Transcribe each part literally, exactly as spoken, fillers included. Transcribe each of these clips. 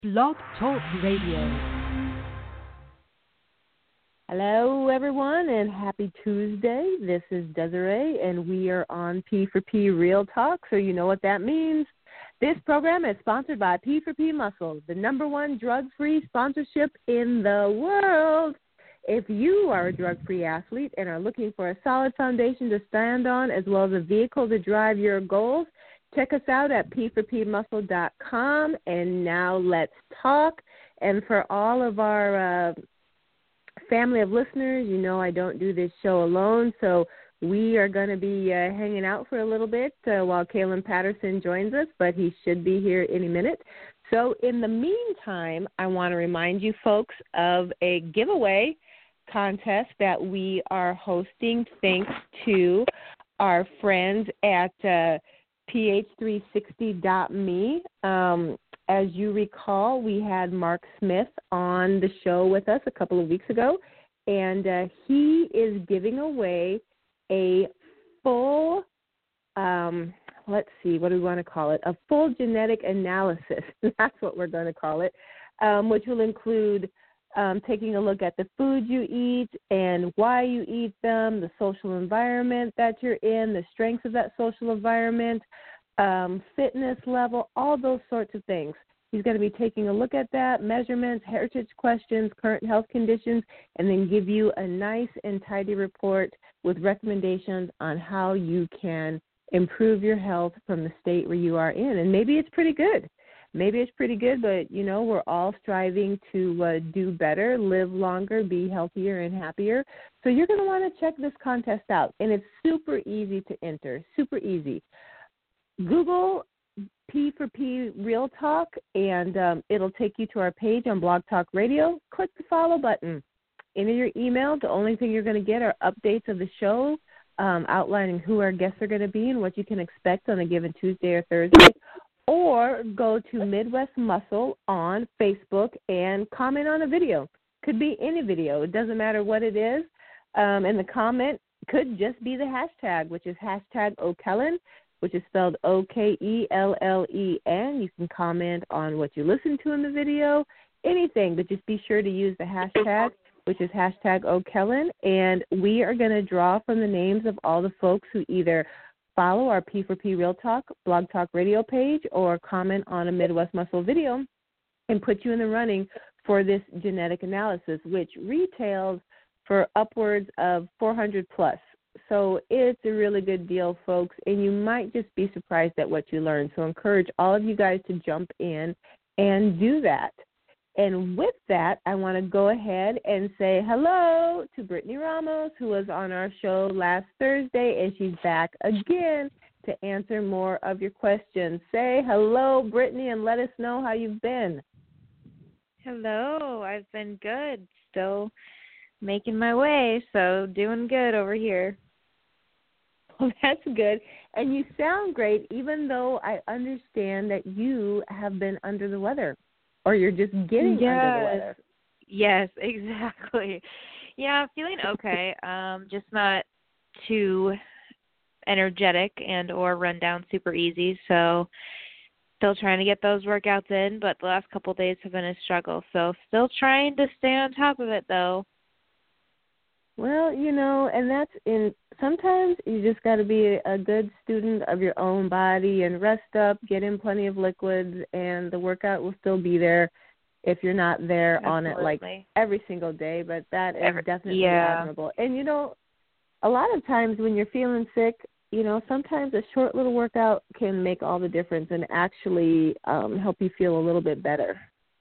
Blog Talk Radio. Hello, everyone, and happy Tuesday. This is Desiree, and we are on P four P Real Talk, so you know what that means. This program is sponsored by P four P Muscle, the number one drug-free sponsorship in the world. If you are a drug-free athlete and are looking for a solid foundation to stand on as well as a vehicle to drive your goals, check us out at p four p muscle dot com. And now let's talk. And for all of our uh, family of listeners, you know I don't do this show alone, so we are going to be uh, hanging out for a little bit uh, while Kalen Patterson joins us, but he should be here any minute. So in the meantime, I want to remind you folks of a giveaway contest that we are hosting thanks to our friends at uh, p h three sixty dot me. Um, as you recall, we had Mark Smith on the show with us a couple of weeks ago, and uh, he is giving away a full, um, let's see, what do we want to call it? A full genetic analysis. That's what we're going to call it, um, which will include um, taking a look at the food you eat and why you eat them, the social environment that you're in, the strengths of that social environment, um, fitness level, all those sorts of things. He's going to be taking a look at that, measurements, heritage questions, current health conditions, and then give you a nice and tidy report with recommendations on how you can improve your health from the state where you are in. And maybe it's pretty good. Maybe it's pretty good, but, you know, we're all striving to uh, do better, live longer, be healthier and happier. So you're going to want to check this contest out. And it's super easy to enter, super easy. Google P four P Real Talk, and um, it'll take you to our page on Blog Talk Radio. Click the follow button. Enter your email. The only thing you're going to get are updates of the show, um, outlining who our guests are going to be and what you can expect on a given Tuesday or Thursday. Or go to Midwest Muscle on Facebook and comment on a video. Could be any video. It doesn't matter what it is. Um, and the comment could just be the hashtag, which is hashtag O'Kellen, which is spelled O K E L L E N. You can comment on what you listen to in the video, anything, but just be sure to use the hashtag, which is hashtag O'Kellen. And we are going to draw from the names of all the folks who either follow our P four P Real Talk, Blog Talk Radio page, or comment on a Midwest Muscle video and put you in the running for this genetic analysis, which retails for upwards of four hundred plus. So it's a really good deal, folks, and you might just be surprised at what you learn. So I encourage all of you guys to jump in and do that. And with that, I want to go ahead and say hello to Brittany Ramos, who was on our show last Thursday, and she's back again to answer more of your questions. Say hello, Brittany, and let us know how you've been. Hello, I've been good. Still making my way, so doing good over here. Well, that's good. And you sound great, even though I understand that you have been under the weather. Or you're just getting yes. under the weather. Yes, exactly. Yeah, I'm feeling okay. Um, just not too energetic and or run down super easy. So still trying to get those workouts in, but the last couple of days have been a struggle. So still trying to stay on top of it, though. Well, you know, and that's in sometimes you just got to be a good student of your own body and rest up, get in plenty of liquids, and the workout will still be there if you're not there Absolutely. on it like every single day. But that is every, definitely yeah. admirable. And, you know, a lot of times when you're feeling sick, you know, sometimes a short little workout can make all the difference and actually um, help you feel a little bit better.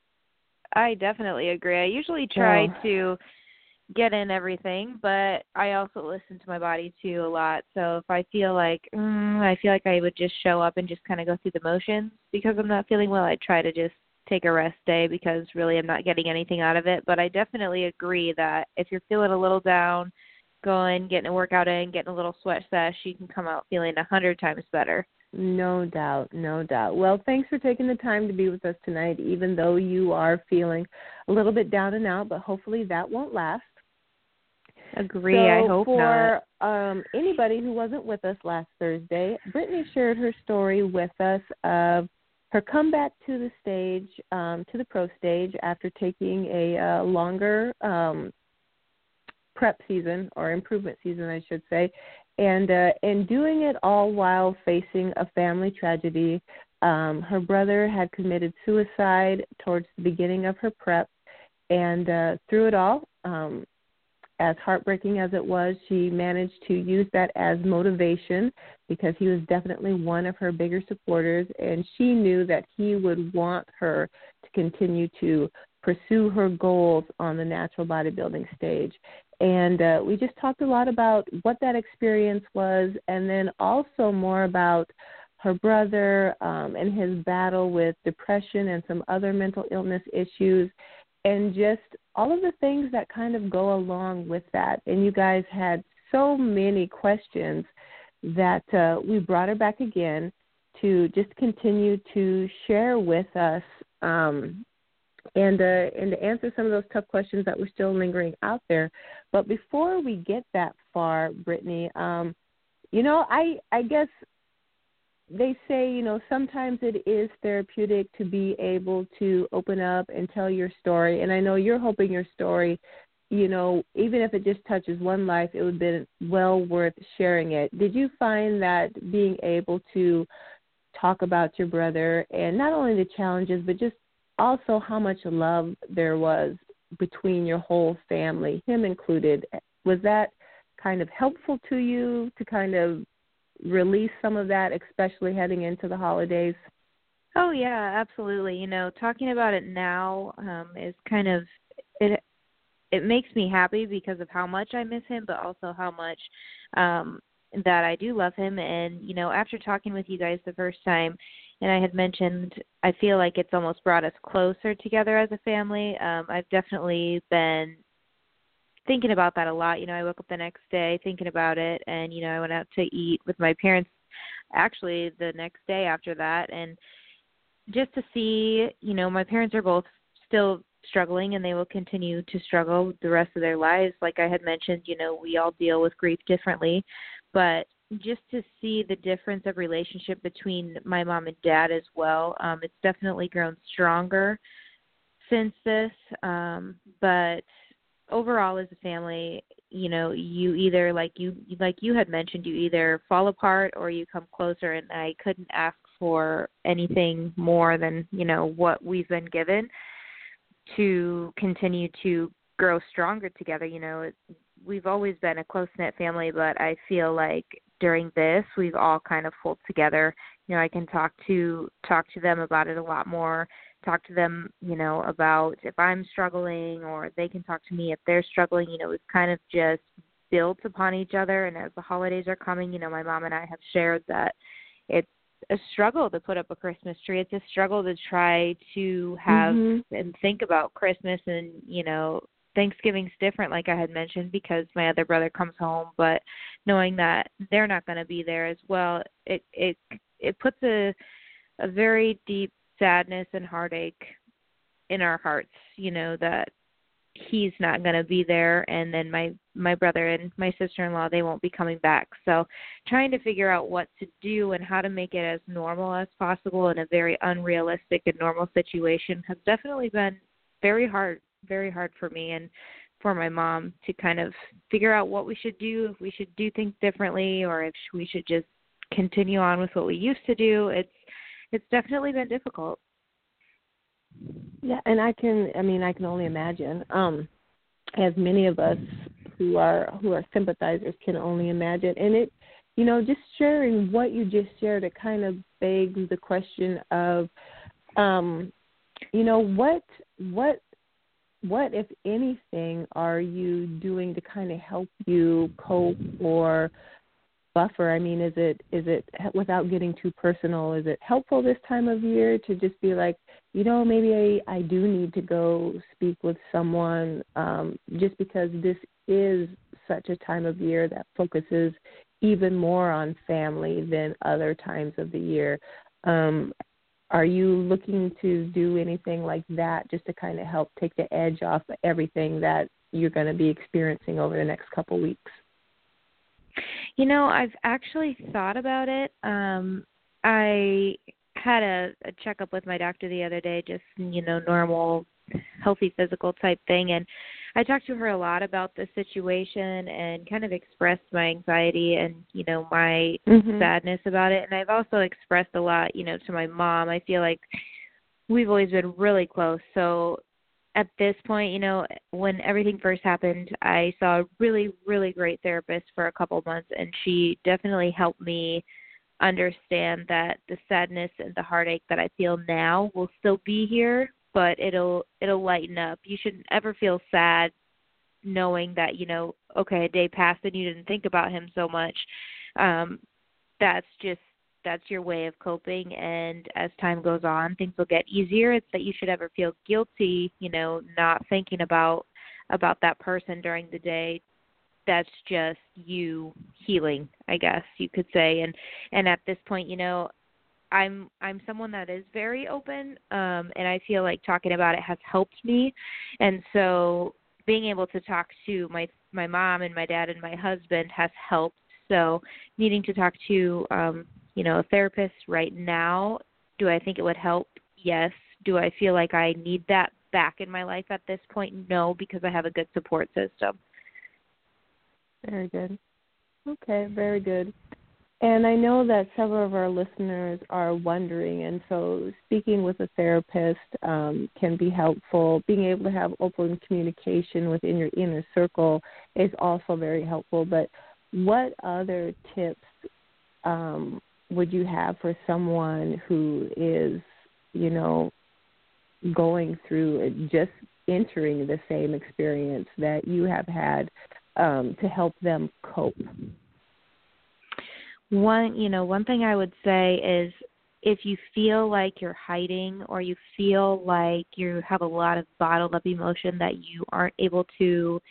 I definitely agree. I usually try oh. to get in everything, but I also listen to my body too a lot. So if I feel like mm, I feel like I would just show up and just kind of go through the motions because I'm not feeling well, I try to just take a rest day because really I'm not getting anything out of it. But I definitely agree that if you're feeling a little down, going, getting a workout in, getting a little sweat sesh, you can come out feeling a hundred times better. No doubt, no doubt. Well, thanks for taking the time to be with us tonight, even though you are feeling a little bit down and out, but hopefully that won't last. Agree, so I hope for, not. Um, anybody who wasn't with us last Thursday, Brittany shared her story with us of her comeback to the stage, um, to the pro stage after taking a uh, longer um, prep season or improvement season, I should say, and uh, and doing it all while facing a family tragedy. Um, her brother had committed suicide towards the beginning of her prep, and uh, through it all, um, as heartbreaking as it was, she managed to use that as motivation because he was definitely one of her bigger supporters, and she knew that he would want her to continue to pursue her goals on the natural bodybuilding stage. And uh, we just talked a lot about what that experience was, and then also more about her brother um, and his battle with depression and some other mental illness issues, and just all of the things that kind of go along with that. And you guys had so many questions that uh, we brought her back again to just continue to share with us um, and, uh, and to answer some of those tough questions that were still lingering out there. But before we get that far, Brittany, um, you know, I, I guess they say, you know, sometimes it is therapeutic to be able to open up and tell your story. And I know you're hoping your story, you know, even if it just touches one life, it would be well worth sharing it. Did you find that being able to talk about your brother and not only the challenges, but just also how much love there was between your whole family, him included, was that kind of helpful to you to kind of release some of that, especially heading into the holidays? Oh, yeah, absolutely. You know, talking about it now um, is kind of, it It makes me happy because of how much I miss him, but also how much um, that I do love him. And, you know, after talking with you guys the first time, and I had mentioned, I feel like it's almost brought us closer together as a family. Um, I've definitely been thinking about that a lot. You know, I woke up the next day thinking about it, and, you know, I went out to eat with my parents actually the next day after that. And just to see, you know, my parents are both still struggling, and they will continue to struggle the rest of their lives. Like I had mentioned, you know, we all deal with grief differently, but just to see the difference of relationship between my mom and dad as well, um, it's definitely grown stronger since this. Um, but overall, as a family, you know, you either, like you like you had mentioned, you either fall apart or you come closer, and I couldn't ask for anything more than, you know, what we've been given to continue to grow stronger together. You know, it, we've always been a close-knit family, but I feel like during this, we've all kind of pulled together. You know, I can talk to talk to them about it a lot more, talk to them, you know, about if I'm struggling, or they can talk to me if they're struggling. You know, we've kind of just built upon each other, and as the holidays are coming, you know, my mom and I have shared that it's a struggle to put up a Christmas tree. It's a struggle to try to have mm-hmm. and think about Christmas, and, you know, Thanksgiving's different, like I had mentioned, because my other brother comes home, but knowing that they're not going to be there as well, it it it puts a a very deep sadness and heartache in our hearts, you know, that he's not going to be there, and then my my brother and my sister-in-law, they won't be coming back. So trying to figure out what to do and how to make it as normal as possible in a very unrealistic and normal situation has definitely been very hard, very hard for me and for my mom to kind of figure out what we should do, if we should do things differently, or if we should just continue on with what we used to do. It's it's definitely been difficult. Yeah, and I can, I mean, I can only imagine, um, as many of us who are who are sympathizers can only imagine. And it, you know, just sharing what you just shared, it kind of begs the question of, um, you know, what what what, if anything, are you doing to kind of help you cope or buffer? I mean, is it is it without getting too personal? Is it helpful this time of year to just be like, you know, maybe I, I do need to go speak with someone, um, just because this is such a time of year that focuses even more on family than other times of the year. Um, are you looking to do anything like that just to kind of help take the edge off of everything that you're going to be experiencing over the next couple weeks? You know, I've actually thought about it. Um, I had a, a checkup with my doctor the other day, just, you know, normal, healthy physical type thing. And I talked to her a lot about the situation and kind of expressed my anxiety and, you know, my mm-hmm. sadness about it. And I've also expressed a lot, you know, to my mom. I feel like we've always been really close. So at this point, you know, when everything first happened, I saw a really, really great therapist for a couple months, and she definitely helped me understand that the sadness and the heartache that I feel now will still be here, but it'll it'll lighten up. You shouldn't ever feel sad knowing that, you know, okay, a day passed and you didn't think about him so much. Um, that's just that's your way of coping, and as time goes on, things will get easier. It's that you should ever feel guilty, you know, not thinking about about that person during the day. That's just you healing, I guess you could say. And and at this point, you know, I'm I'm someone that is very open, um, and I feel like talking about it has helped me. And so being able to talk to my my mom and my dad and my husband has helped. So needing to talk to um, you know, a therapist right now, do I think it would help? Yes. Do I feel like I need that back in my life at this point? No, because I have a good support system. Very good. Okay, very good. And I know that several of our listeners are wondering, and so speaking with a therapist um, can be helpful. Being able to have open communication within your inner circle is also very helpful. But what other tips um, would you have for someone who is, you know, going through just entering the same experience that you have had um, to help them cope? One, you know, one thing I would say is if you feel like you're hiding or you feel like you have a lot of bottled up emotion that you aren't able to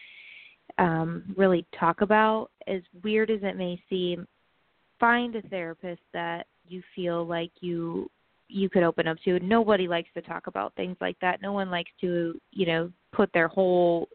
um, really talk about, as weird as it may seem, find a therapist that you feel like you you could open up to. Nobody likes to talk about things like that. No one likes to, you know, put their whole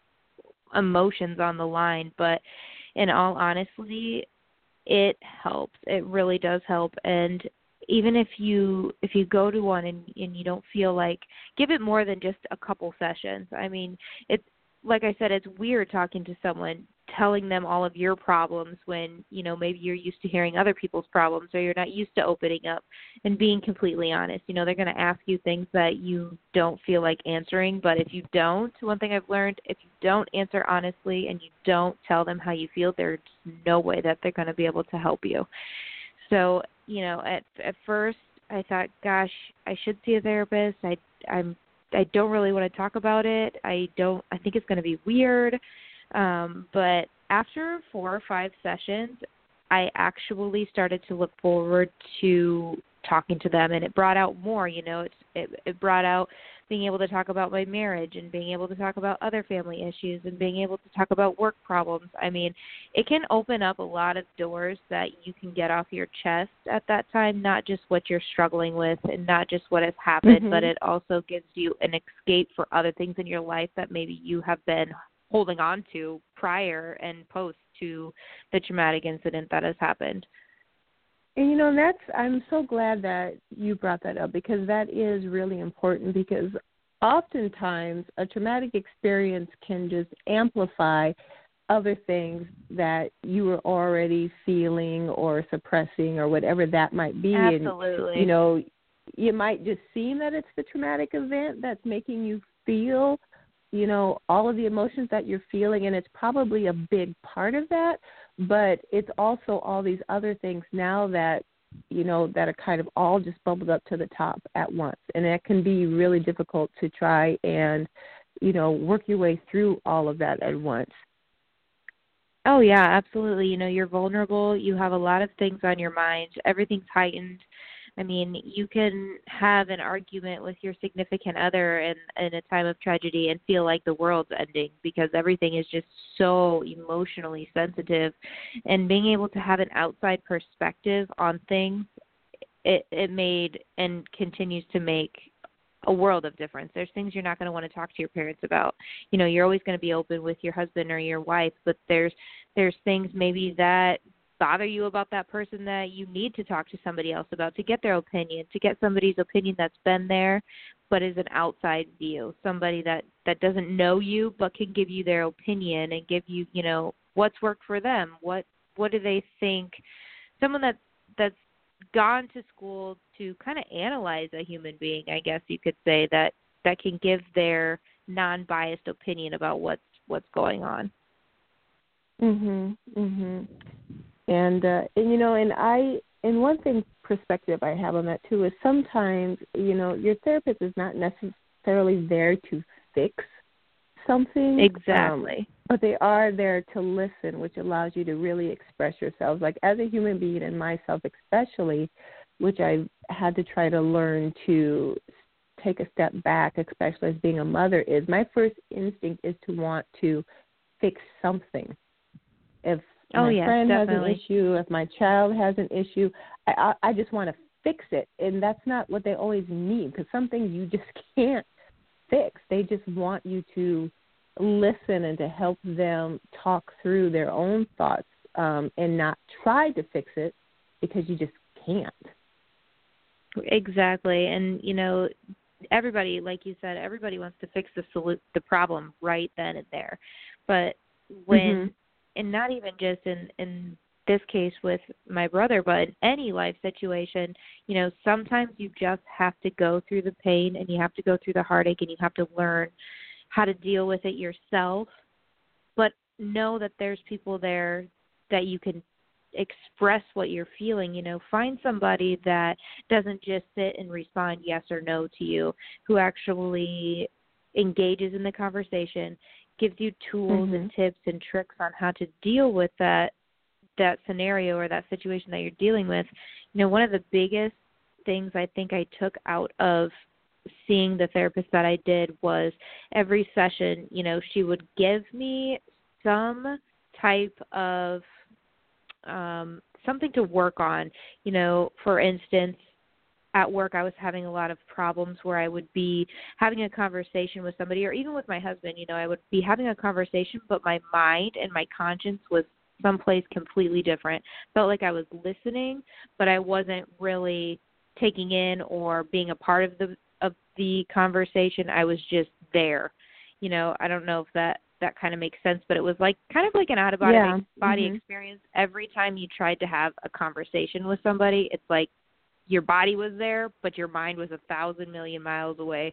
emotions on the line. But in all honesty, it helps. It really does help. And even if you if you go to one and, and you don't feel like, give it more than just a couple sessions. I mean, it's like I said, it's weird talking to someone, telling them all of your problems when, you know, maybe you're used to hearing other people's problems or you're not used to opening up and being completely honest. You know, they're going to ask you things that you don't feel like answering, but if you don't, one thing I've learned, if you don't answer honestly and you don't tell them how you feel, there's no way that they're going to be able to help you. So, you know, at at first I thought, gosh, I should see a therapist. I I'm I don't really want to talk about it. I don't I think it's going to be weird. Um, but after four or five sessions, I actually started to look forward to talking to them, and it brought out more, you know, it's, it, it brought out being able to talk about my marriage and being able to talk about other family issues and being able to talk about work problems. I mean, it can open up a lot of doors that you can get off your chest at that time, not just what you're struggling with and not just what has happened, mm-hmm. but it also gives you an escape for other things in your life that maybe you have been holding on to prior and post to the traumatic incident that has happened. And, you know, that's, I'm so glad that you brought that up, because that is really important, because oftentimes a traumatic experience can just amplify other things that you were already feeling or suppressing or whatever that might be. Absolutely. And, you know, you might just seem that it's the traumatic event that's making you feel, you know, all of the emotions that you're feeling, and it's probably a big part of that, but it's also all these other things now that, you know, that are kind of all just bubbled up to the top at once. And it can be really difficult to try and, you know, work your way through all of that at once. Oh, yeah, absolutely. You know, you're vulnerable. You have a lot of things on your mind. Everything's heightened. I mean, you can have an argument with your significant other in, in a time of tragedy and feel like the world's ending because everything is just so emotionally sensitive. And being able to have an outside perspective on things, it, it made and continues to make a world of difference. There's things you're not going to want to talk to your parents about. You know, you're always going to be open with your husband or your wife, but there's there's things maybe that bother you about that person that you need to talk to somebody else about, to get their opinion, to get somebody's opinion that's been there but is an outside view, somebody that, that doesn't know you but can give you their opinion and give you, you know, what's worked for them, what what do they think, someone that that's gone to school to kind of analyze a human being, I guess you could say, that, that can give their non-biased opinion about what's what's going on. Mhm. Mhm. And, uh, and, you know, and I, and one thing perspective I have on that too is sometimes, you know, your therapist is not necessarily there to fix something. Exactly. Um, but they are there to listen, which allows you to really express yourselves. Like as a human being and myself especially, which I've had to try to learn to take a step back, especially as being a mother, is my first instinct is to want to fix something. If Oh, my yes, friend definitely. has an issue, if my child has an issue, I, I, I just want to fix it. And that's not what they always need, because some things you just can't fix. They just want you to listen and to help them talk through their own thoughts um, and not try to fix it because you just can't. Exactly. And, you know, everybody, like you said, everybody wants to fix the solu- the problem right then and there. But when mm-hmm. and not even just in, in this case with my brother, but in any life situation, you know, sometimes you just have to go through the pain and you have to go through the heartache and you have to learn how to deal with it yourself. But know that there's people there that you can express what you're feeling. You know, find somebody that doesn't just sit and respond yes or no to you, who actually engages in the conversation, gives you tools mm-hmm. and tips and tricks on how to deal with that that scenario or that situation that you're dealing with. You know, one of the biggest things I think I took out of seeing the therapist that I did was every session, you know, she would give me some type of um, something to work on. You know, for instance, at work, I was having a lot of problems where I would be having a conversation with somebody, or even with my husband, you know, I would be having a conversation, but my mind and my conscience was someplace completely different. Felt like I was listening, but I wasn't really taking in or being a part of the of the conversation. I was just there. You know, I don't know if that, that kind of makes sense, but it was like kind of like an out-of-body yeah. body mm-hmm. experience. Every time you tried to have a conversation with somebody, it's like your body was there, but your mind was a thousand million miles away.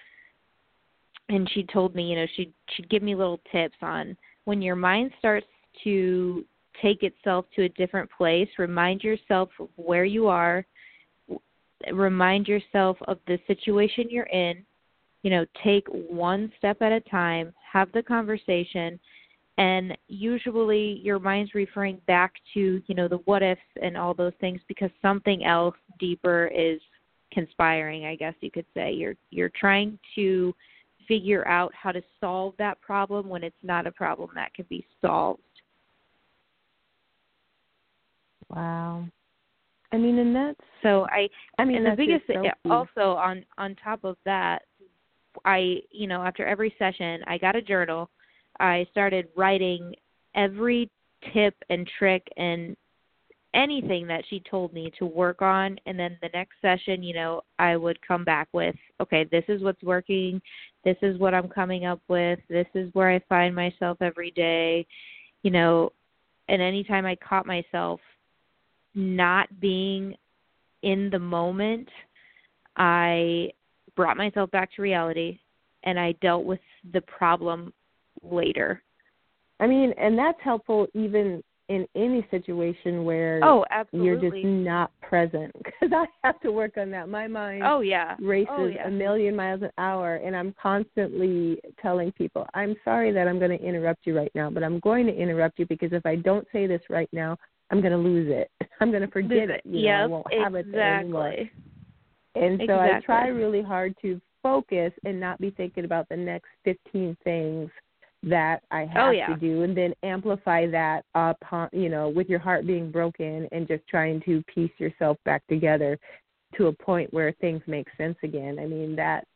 And she told me, you know, she'd, she'd give me little tips on when your mind starts to take itself to a different place, remind yourself of where you are, remind yourself of the situation you're in, you know, take one step at a time, have the conversation, and usually your mind's referring back to, you know, the what ifs and all those things because something else deeper is conspiring, I guess you could say. You're you're trying to figure out how to solve that problem when it's not a problem that can be solved. Wow. I mean, and that's so I. I mean, and that's the biggest so also on on top of that, I you know after every session I got a journal. I started writing every tip and trick and anything that she told me to work on, and then the next session, you know, I would come back with, okay, this is what's working, this is what I'm coming up with, this is where I find myself every day, you know, and anytime I caught myself not being in the moment, I brought myself back to reality, and I dealt with the problem later. I mean, and that's helpful even in any situation where oh, absolutely. you're just not present, because I have to work on that. My mind oh, yeah. races oh, yeah. a million miles an hour, and I'm constantly telling people, I'm sorry that I'm going to interrupt you right now, but I'm going to interrupt you because if I don't say this right now, I'm going to lose it. I'm going to forget it. You yep, know, I won't have exactly. it there anymore. And so exactly. I try really hard to focus and not be thinking about the next fifteen things that I have oh, yeah. to do, and then amplify that upon, you know, with your heart being broken and just trying to piece yourself back together to a point where things make sense again. I mean, that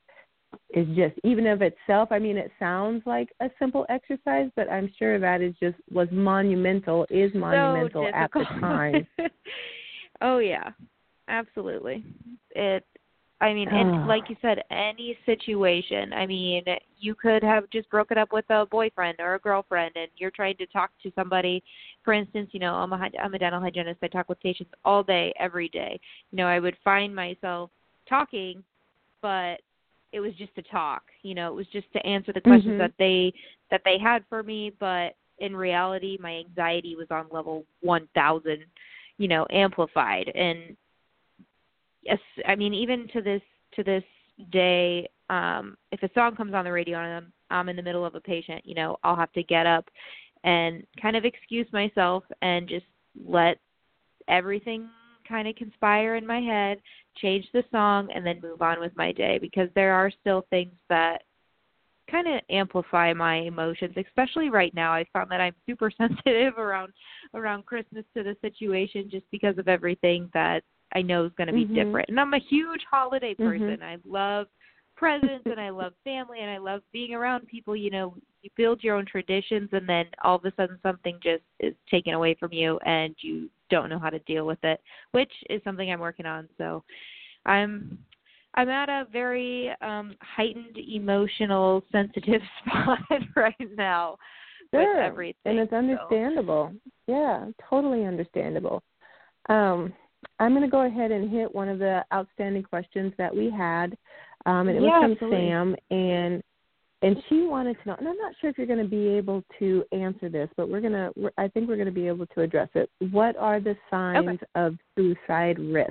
is just, even of itself, I mean, it sounds like a simple exercise, but I'm sure that is just, was monumental, is monumental So at the difficult. time. Oh, yeah, absolutely. It, I mean, and like you said, any situation. I mean, you could have just broken up with a boyfriend or a girlfriend, and you're trying to talk to somebody. For instance, you know, I'm a, I'm a dental hygienist. I talk with patients all day, every day. You know, I would find myself talking, but it was just to talk. You know, it was just to answer the questions Mm-hmm. that they that they had for me. But in reality, my anxiety was on level one thousand. You know, amplified. And yes, I mean, even to this to this day, um, if a song comes on the radio and I'm, I'm in the middle of a patient, you know, I'll have to get up and kind of excuse myself and just let everything kind of conspire in my head, change the song, and then move on with my day, because there are still things that kind of amplify my emotions, especially right now. I found that I'm super sensitive around around Christmas to the situation, just because of everything that I know is going to be Mm-hmm. different. And I'm a huge holiday person. Mm-hmm. I love presents and I love family and I love being around people. You know, you build your own traditions, and then all of a sudden something just is taken away from you and you don't know how to deal with it, which is something I'm working on. So I'm I'm at a very um, heightened, emotional, sensitive spot right now Sure. with everything. And it's understandable. So. Yeah, totally understandable. Um, I'm going to go ahead and hit one of the outstanding questions that we had. Um, and it yeah, was from absolutely. Sam, and and she wanted to know, and I'm not sure if you're going to be able to answer this, but we're going to, I think we're going to be able to address it. What are the signs okay. of suicide risk?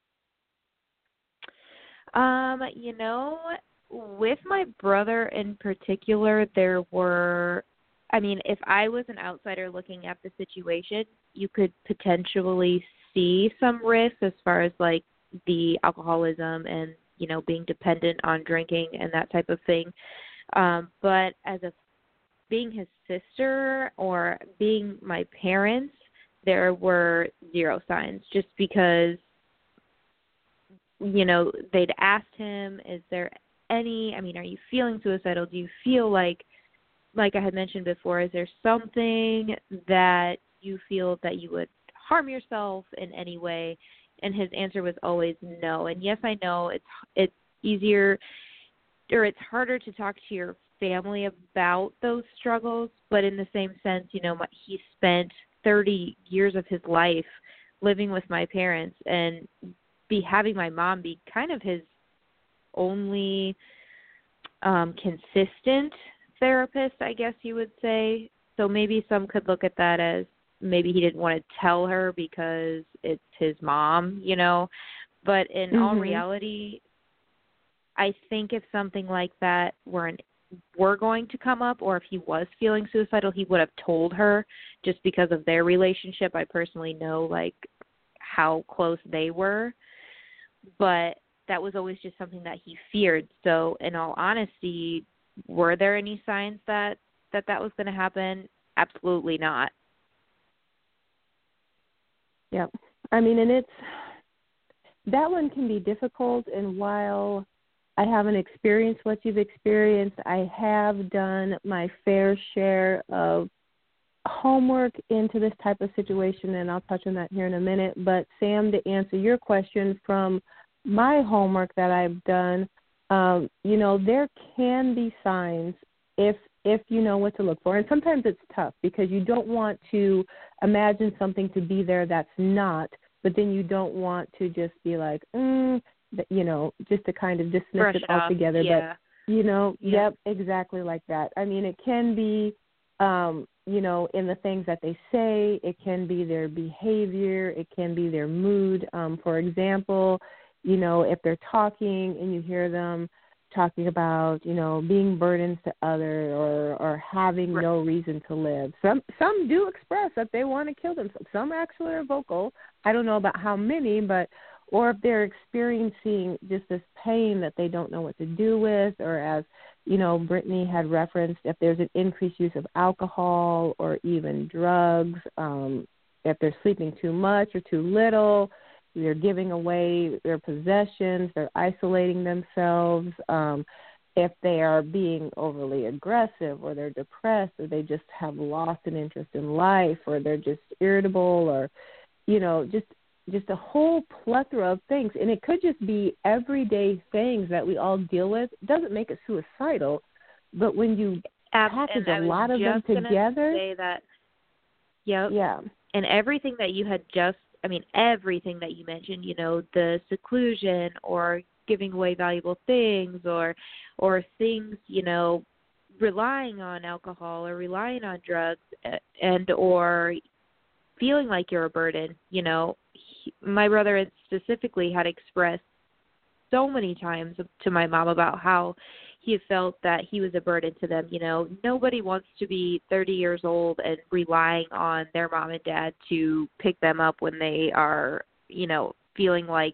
Um, you know, with my brother in particular, there were, I mean, if I was an outsider looking at the situation, you could potentially see some risks as far as like the alcoholism and, you know, being dependent on drinking and that type of thing. Um, but as a being his sister or being my parents, there were zero signs, just because, you know, they'd asked him, is there any, I mean, are you feeling suicidal? Do you feel like, like I had mentioned before, is there something that you feel that you would harm yourself in any way? And his answer was always no. And yes, I know it's it's easier, or it's harder to talk to your family about those struggles, but in the same sense, you know, he spent thirty years of his life living with my parents, and be having my mom be kind of his only um, consistent therapist, I guess you would say. So maybe some could look at that as maybe he didn't want to tell her because it's his mom, you know. But in Mm-hmm. all reality, I think if something like that were an, were going to come up, or if he was feeling suicidal, he would have told her, just because of their relationship. I personally know like how close they were, but that was always just something that he feared. So in all honesty, were there any signs that that, that was going to happen? Absolutely not. Yeah. I mean, and it's, that one can be difficult, and while I haven't experienced what you've experienced, I have done my fair share of homework into this type of situation, and I'll touch on that here in a minute. But Sam, to answer your question, from my homework that I've done, um, you know, there can be signs if if you know what to look for. And sometimes it's tough because you don't want to imagine something to be there that's not, but then you don't want to just be like, mm, you know, just to kind of dismiss Brush it it off. altogether. Yeah. But, you know, Yep. yep, exactly like that. I mean, it can be, um, you know, in the things that they say. It can be their behavior. It can be their mood. Um, for example, you know, if they're talking and you hear them talking about, you know, being burdens to others, or, or having Right. no reason to live. Some some do express that they want to kill themselves. Some actually are vocal. I don't know about how many, but, or if they're experiencing just this pain that they don't know what to do with, or as, you know, Brittany had referenced, if there's an increased use of alcohol or even drugs, um, if they're sleeping too much or too little, they're giving away their possessions, they're isolating themselves, um, if they are being overly aggressive or they're depressed or they just have lost an interest in life or they're just irritable or, you know, just just a whole plethora of things. And it could just be everyday things that we all deal with. It doesn't make it suicidal, but when you Ab- package and a lot of them together. Say that, yep. Yeah. And everything that you had just, I mean, everything that you mentioned, you know, the seclusion or giving away valuable things or or things, you know, relying on alcohol or relying on drugs and or feeling like you're a burden, you know. He, my brother specifically had expressed so many times to my mom about how he felt that he was a burden to them. You know, nobody wants to be thirty years old and relying on their mom and dad to pick them up when they are, you know, feeling like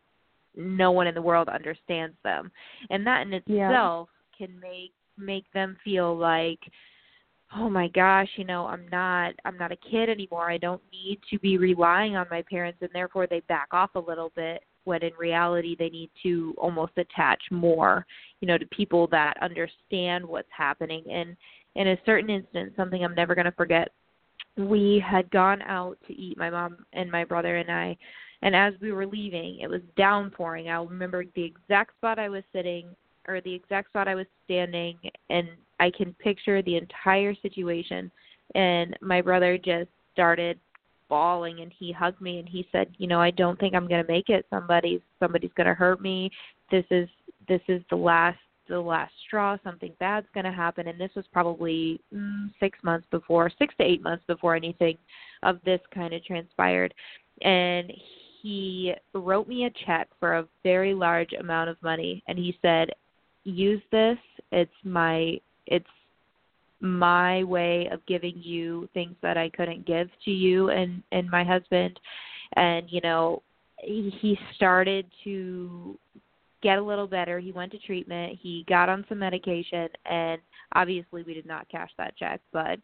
no one in the world understands them. And that in itself yeah. can make make them feel like, oh my gosh, you know, I'm not I'm not a kid anymore. I don't need to be relying on my parents, and therefore they back off a little bit when in reality they need to almost attach more, you know, to people that understand what's happening. And in a certain instance, something I'm never going to forget, we had gone out to eat, my mom and my brother and I, and as we were leaving, it was downpouring. I'll remember the exact spot I was sitting or the exact spot I was standing, and I can picture the entire situation. And my brother just started bawling, and he hugged me, and he said, you know, I don't think I'm going to make it. Somebody's somebody's going to hurt me. This is this is the last the last straw. Something bad's going to happen. And this was probably mm, six months before, six to eight months before anything of this kind of transpired. And he wrote me a check for a very large amount of money, and he said, use this. It's my it's my way of giving you things that I couldn't give to you and, and my husband. And, you know, he, he started to get a little better. He went to treatment. He got on some medication, and obviously we did not cash that check, but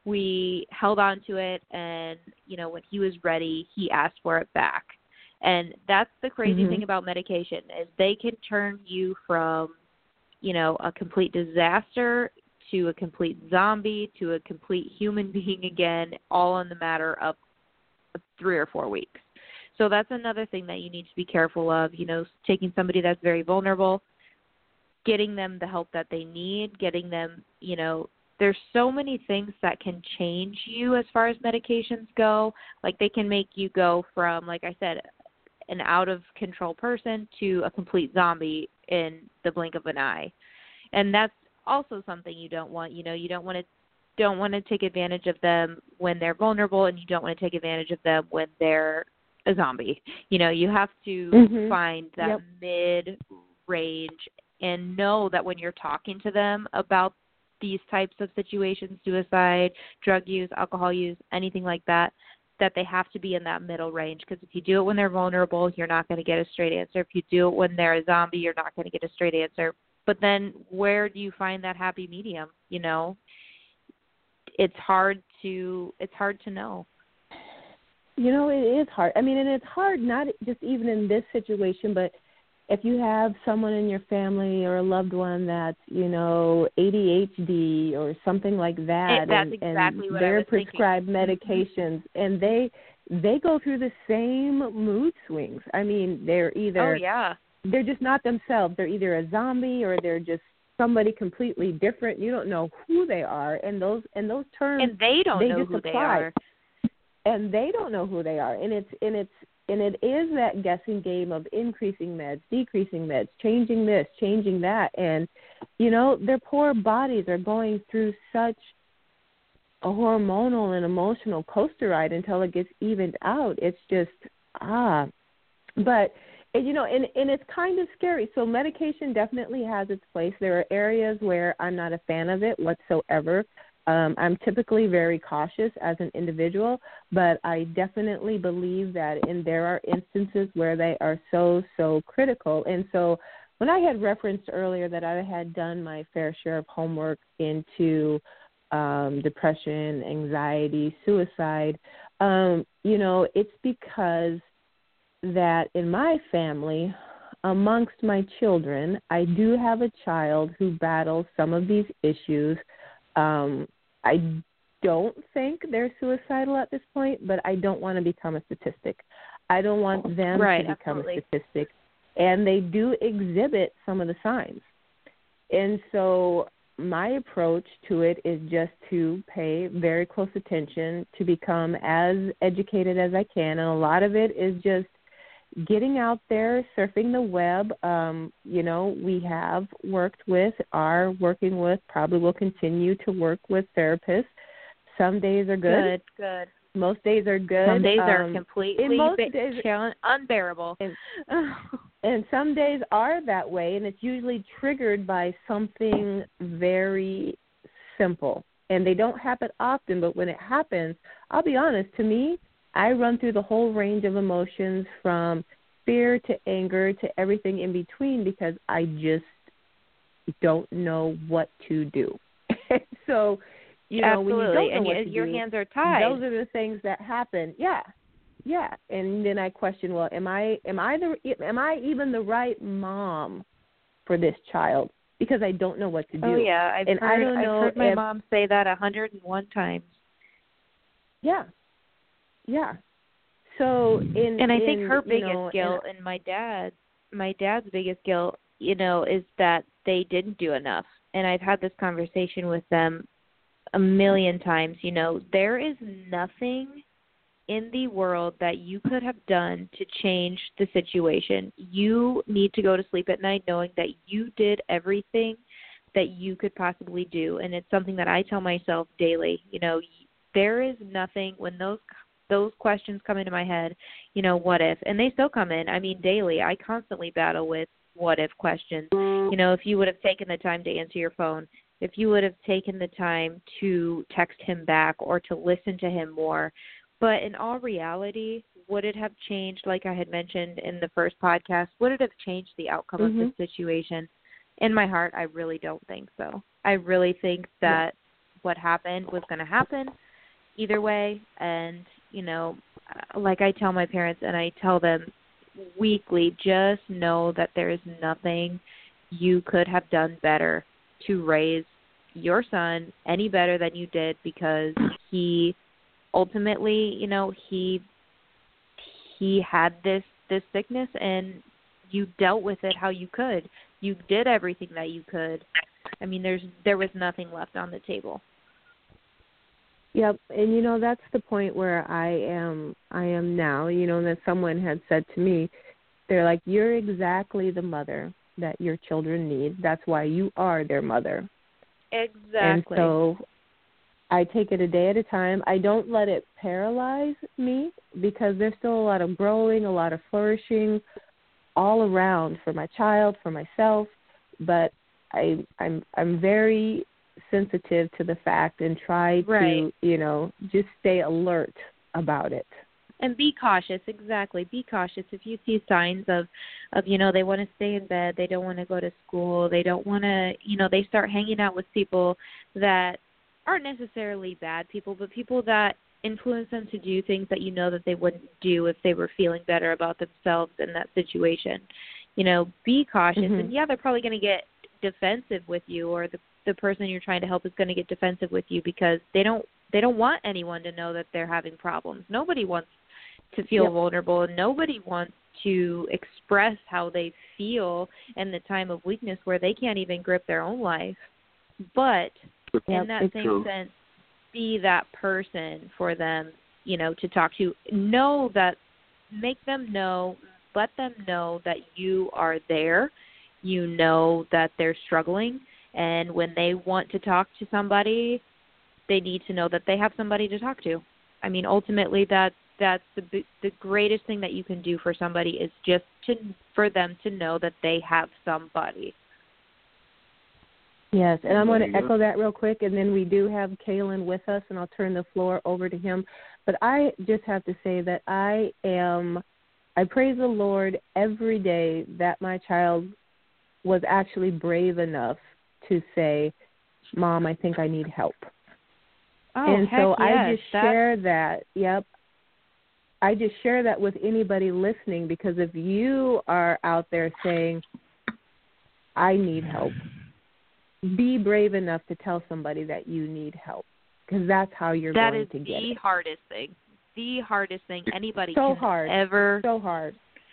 we held on to it. And, you know, when he was ready, he asked for it back. And that's the crazy mm-hmm. thing about medication is they can turn you from, you know, a complete disaster to a complete zombie, to a complete human being again, all in the matter of three or four weeks. So that's another thing that you need to be careful of, you know, taking somebody that's very vulnerable, getting them the help that they need, getting them, you know, there's so many things that can change you as far as medications go. Like they can make you go from, like I said, an out-of-control person to a complete zombie in the blink of an eye. And that's also something you don't want. You know, you don't want to don't want to take advantage of them when they're vulnerable, and you don't want to take advantage of them when they're a zombie. You know, you have to mm-hmm. find that yep. mid-range and know that when you're talking to them about these types of situations, suicide, drug use, alcohol use, anything like that, that they have to be in that middle range. Because if you do it when they're vulnerable, you're not going to get a straight answer. If you do it when they're a zombie, you're not going to get a straight answer. But then where do you find that happy medium? You know, it's hard to it's hard to know. You know, it is hard. I mean, and it's hard not just even in this situation, but if you have someone in your family or a loved one that's, you know, A D H D or something like that, it, that's and, exactly and what they're I was prescribed thinking. medications, and they they go through the same mood swings. I mean, they're either oh yeah. they're just not themselves. They're either a zombie or they're just somebody completely different. You don't know who they are, and those and those terms and they don't they know just who apply. they are, and they don't know who they are. And it's and it's and it is that guessing game of increasing meds, decreasing meds, changing this, changing that, and you know their poor bodies are going through such a hormonal and emotional coaster ride until it gets evened out. It's just ah, but. You know, and, and it's kind of scary. So medication definitely has its place. There are areas where I'm not a fan of it whatsoever. Um, I'm typically very cautious as an individual, but I definitely believe that in there are instances where they are so, so critical. And so when I had referenced earlier that I had done my fair share of homework into um, depression, anxiety, suicide, um, you know, it's because that in my family, amongst my children, I do have a child who battles some of these issues. Um, I don't think they're suicidal at this point, but I don't want to become a statistic. I don't want them right, to become absolutely. a statistic. And they do exhibit some of the signs. And so my approach to it is just to pay very close attention, to become as educated as I can. And a lot of it is just getting out there, surfing the web. Um, you know, we have worked with, are working with, probably will continue to work with therapists. Some days are good. Good, good. Most days are good. Some days um, are completely most ba- days, challenge- unbearable. And, and some days are that way, and it's usually triggered by something very simple. And they don't happen often, but when it happens, I'll be honest, to me, I run through the whole range of emotions from fear to anger to everything in between because I just don't know what to do. So, you know, Absolutely. when you don't know and what you, to your do, hands are tied. those are the things that happen. Yeah, yeah. And then I question, well, am I am I the am I even the right mom for this child? Because I don't know what to do. Oh yeah, I've and heard. I don't I've know heard my if, mom say that a hundred and one times. Yeah, yeah. So in and I in, think her you biggest know, guilt and, and my dad's my dad's biggest guilt, you know, is that they didn't do enough. And I've had this conversation with them a million times. You know, there is nothing in the world that you could have done to change the situation. You need to go to sleep at night knowing that you did everything that you could possibly do. And it's something that I tell myself daily. You know, there is nothing when those those questions come into my head, you know, what if? And they still come in. I mean, daily. I constantly battle with what if questions. You know, if you would have taken the time to answer your phone, if you would have taken the time to text him back or to listen to him more. But in all reality, would it have changed, like I had mentioned in the first podcast, would it have changed the outcome mm-hmm. of this situation? In my heart, I really don't think so. I really think that yeah. what happened was going to happen either way. And, you know, like I tell my parents and I tell them weekly, just know that there is nothing you could have done better to raise your son any better than you did, because he ultimately, you know, he he had this this sickness and you dealt with it how you could. You did everything that you could. I mean, there's there was nothing left on the table. Yep, and you know that's the point where I am. I am now. You know that someone had said to me, they're like, "You're exactly the mother that your children need. That's why you are their mother." Exactly. And so I take it a day at a time. I don't let it paralyze me because there's still a lot of growing, a lot of flourishing all around for my child, for myself. But I, I'm I'm very sensitive to the fact and try right. to, you know, just stay alert about it. And be cautious, exactly. Be cautious. If you see signs of, of, you know, they want to stay in bed, they don't want to go to school, they don't want to, you know, they start hanging out with people that aren't necessarily bad people, but people that influence them to do things that you know that they wouldn't do if they were feeling better about themselves in that situation. You know, be cautious. Mm-hmm. And, yeah, they're probably going to get defensive with you, or the the person you're trying to help is going to get defensive with you because they don't they don't want anyone to know that they're having problems. Nobody wants to feel yep. vulnerable, and nobody wants to express how they feel in the time of weakness where they can't even grip their own life. But yep, in that same true. sense, be that person for them, you know, to talk to. Know that, make them know, let them know that you are there. You know that they're struggling. And when they want to talk to somebody, they need to know that they have somebody to talk to. I mean, ultimately, that that's the the greatest thing that you can do for somebody is just to for them to know that they have somebody. Yes, and I'm going to echo that real quick, and then we do have Kalen with us, and I'll turn the floor over to him. But I just have to say that I am, I praise the Lord every day that my child was actually brave enough to say, "Mom, I think I need help." Oh, and heck so yes, I just that... share that. Yep. I just share that with anybody listening, because if you are out there saying, I need help, be brave enough to tell somebody that you need help, because that's how you're that going to get it. That is the hardest thing. The hardest thing anybody so can hard. ever. So hard.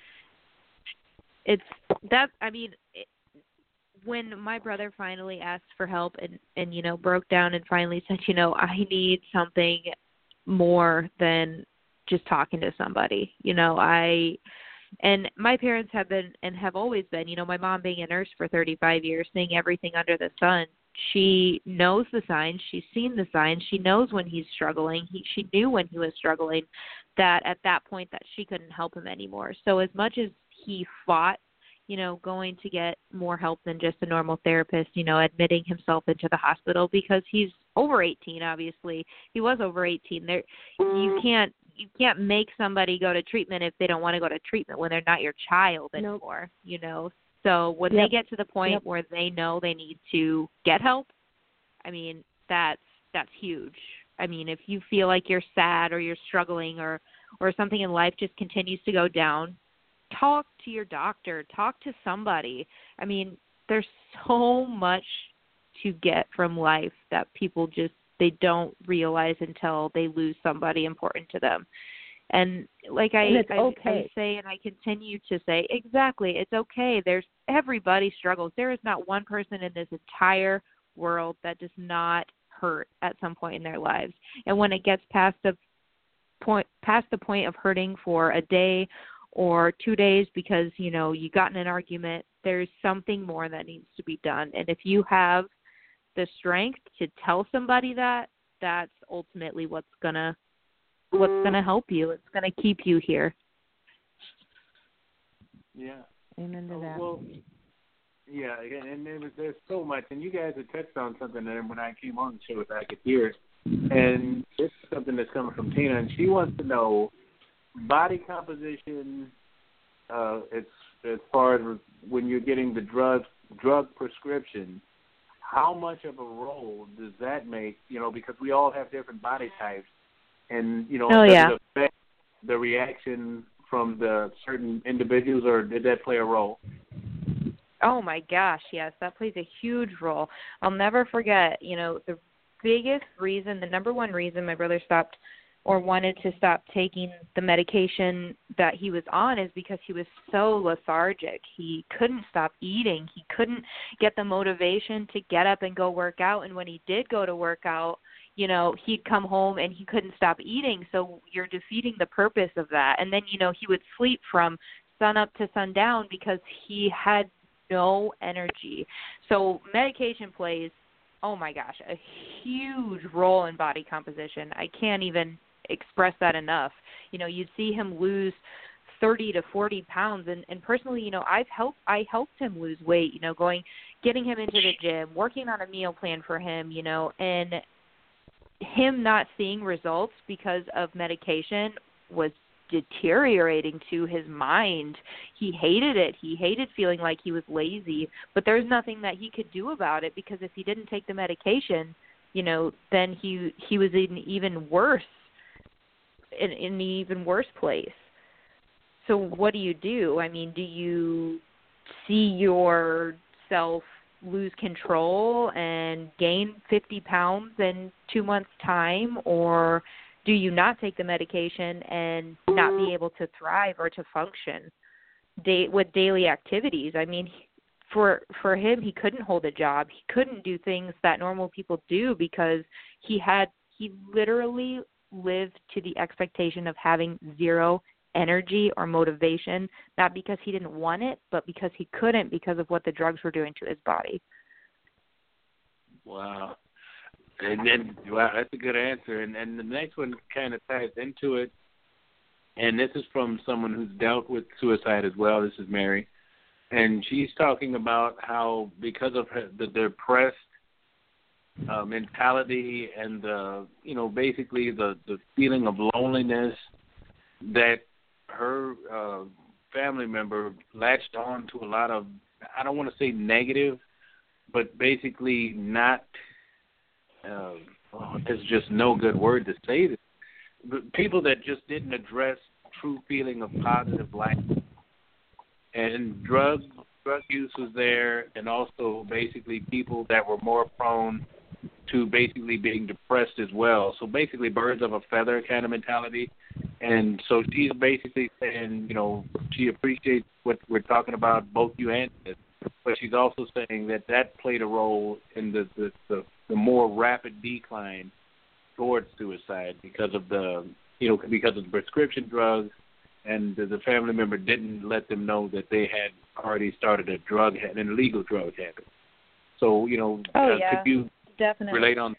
It's that, I mean, it, when my brother finally asked for help and, and, you know, broke down and finally said, you know, I need something more than just talking to somebody, you know, I, and my parents have been and have always been, you know, my mom being a nurse for thirty-five years, seeing everything under the sun. She knows the signs. She's seen the signs. She knows when he's struggling. He, she knew when he was struggling that at that point that she couldn't help him anymore. So as much as he fought, you know, going to get more help than just a normal therapist, you know, admitting himself into the hospital because he's over eighteen, obviously. He was over eighteen. There, you can't you can't make somebody go to treatment if they don't want to go to treatment when they're not your child anymore, nope. you know. So when yep. they get to the point yep. where they know they need to get help, I mean, that's that's huge. I mean, if you feel like you're sad or you're struggling or, or something in life just continues to go down, talk to your doctor, talk to somebody. I mean, there's so much to get from life that people just, they don't realize until they lose somebody important to them. And like I, and I, okay. I say, and I continue to say, exactly, it's okay. There's everybody struggles. There is not one person in this entire world that does not hurt at some point in their lives. And when it gets past the point, past the point of hurting for a day or two days because, you know, you got in an argument, there's something more that needs to be done. And if you have the strength to tell somebody that, that's ultimately what's gonna what's gonna help you. It's gonna keep you here. Yeah. Amen to oh, that. Well, yeah, and there's, there's so much, and you guys have touched on something that when I came on the show, if I could hear it, and this is something that's coming from Tina, and she wants to know body composition. Uh, it's as far as when you're getting the drug drug prescription. How much of a role does that make? You know, because we all have different body types, and you know, oh, does yeah. it affect the reaction from the certain individuals, or did that play a role? Oh my gosh, yes, that plays a huge role. I'll never forget. You know, the biggest reason, the number one reason my brother stopped or wanted to stop taking the medication that he was on is because he was so lethargic. He couldn't stop eating. He couldn't get the motivation to get up and go work out. And when he did go to work out, you know, he'd come home and he couldn't stop eating. So you're defeating the purpose of that. And then, you know, he would sleep from sun up to sundown because he had no energy. So medication plays, oh my gosh, a huge role in body composition. I can't even express that enough. You know, you'd see him lose thirty to forty pounds, and, and personally, you know, I've helped I helped him lose weight, you know, going getting him into the gym, working on a meal plan for him, you know, and him not seeing results because of medication was deteriorating to his mind. He hated it. He hated feeling like he was lazy, but there's nothing that he could do about it, because if he didn't take the medication, you know, then he he was in even worse in, in an even worse place. So what do you do? I mean, do you see yourself lose control and gain fifty pounds in two months' time, or do you not take the medication and not be able to thrive or to function day, with daily activities? I mean, for for him, he couldn't hold a job. He couldn't do things that normal people do because he had he literally lived to the expectation of having zero energy or motivation, not because he didn't want it, but because he couldn't, because of what the drugs were doing to his body. Wow. And then, wow, that's a good answer. And, and the next one kind of ties into it. And this is from someone who's dealt with suicide as well. This is Mary. And she's talking about how because of her, the depressed uh, mentality and, the, you know, basically the, the feeling of loneliness, that her uh, family member latched on to a lot of, I don't want to say negative, but basically not, uh, oh, there's just no good word to say this, but people that just didn't address true feeling of positive life. And drug drug use was there, and also basically people that were more prone to basically being depressed as well. So basically birds of a feather kind of mentality. And so she's basically saying, you know, she appreciates what we're talking about, both you and this, but she's also saying that that played a role in the, the, the, the more rapid decline towards suicide because of the, you know, because of the prescription drugs, and the, the family member didn't let them know that they had already started a drug, an illegal drug habit. So, you know, oh, uh, yeah, could you definitely relate on?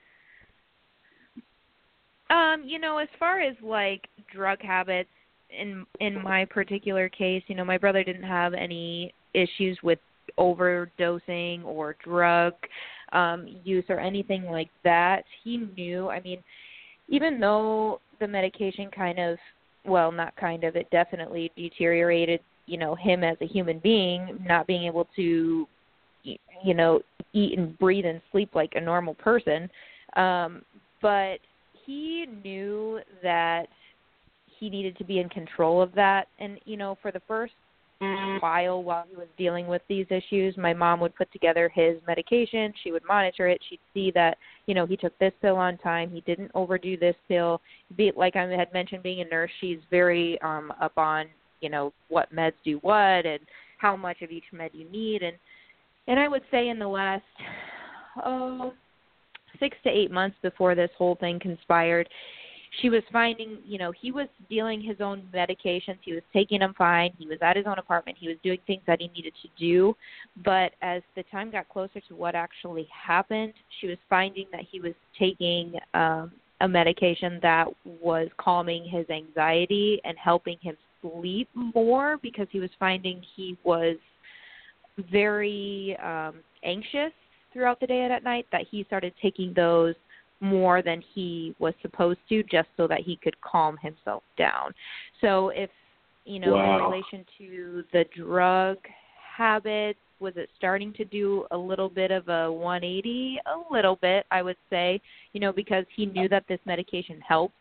Um, you know, as far as like drug habits, in in my particular case, you know, my brother didn't have any issues with overdosing or drug um, use or anything like that. He knew, I mean, even though the medication kind of, well, not kind of, it definitely deteriorated, you know, him as a human being, not being able to, you know, eat and breathe and sleep like a normal person. Um, but he knew that he needed to be in control of that. And, you know, for the first while while he was dealing with these issues, my mom would put together his medication. She would monitor it. She'd see that, you know, he took this pill on time. He didn't overdo this pill. Be, like I had mentioned, being a nurse, she's very um, up on, you know, what meds do what and how much of each med you need. And, and I would say in the last, oh, six to eight months before this whole thing conspired, she was finding, you know, he was dealing his own medications. He was taking them fine. He was at his own apartment. He was doing things that he needed to do. But as the time got closer to what actually happened, she was finding that he was taking um, a medication that was calming his anxiety and helping him sleep more, because he was finding he was very um, anxious throughout the day and at night, that he started taking those more than he was supposed to, just so that he could calm himself down. So if, you know, Wow. in relation to the drug habits, was it starting to do a little bit of a one eighty? A little bit, I would say, you know, because he knew that this medication helped,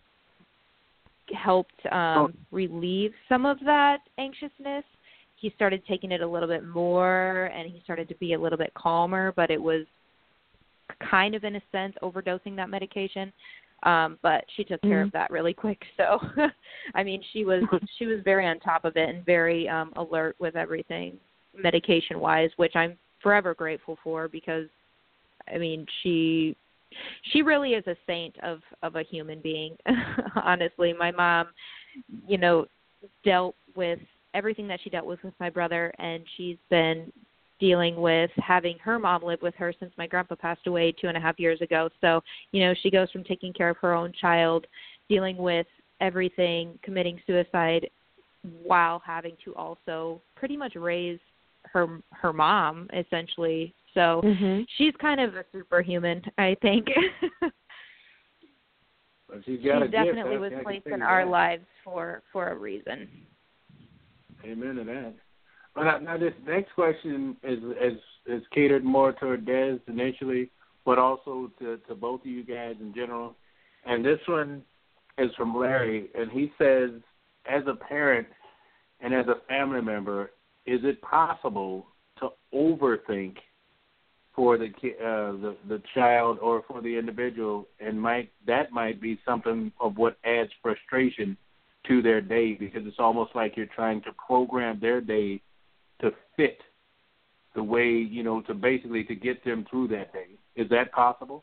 helped um, relieve some of that anxiousness. He started taking it a little bit more, and he started to be a little bit calmer, but it was kind of, in a sense, overdosing that medication. Um, but she took care mm-hmm. of that really quick. So, I mean, she was she was very on top of it and very um, alert with everything medication-wise, which I'm forever grateful for, because, I mean, she she really is a saint of, of a human being, honestly. My mom, you know, dealt with everything that she dealt with with my brother, and she's been dealing with having her mom live with her since my grandpa passed away two and a half years ago. So, you know, she goes from taking care of her own child, dealing with everything, committing suicide, while having to also pretty much raise her her mom, essentially. So mm-hmm. she's kind of a superhuman, I think. Well, she's got she definitely was placed in our that. lives for, for a reason. Amen to that. Well, now this next question is is, is catered more toward Des initially, but also to, to both of you guys in general. And this one is from Larry, and he says, as a parent and as a family member, is it possible to overthink for the uh, the, the child or for the individual, and might that might be something of what adds frustration to their day, because it's almost like you're trying to program their day to fit the way, you know, to basically to get them through that day. Is that possible?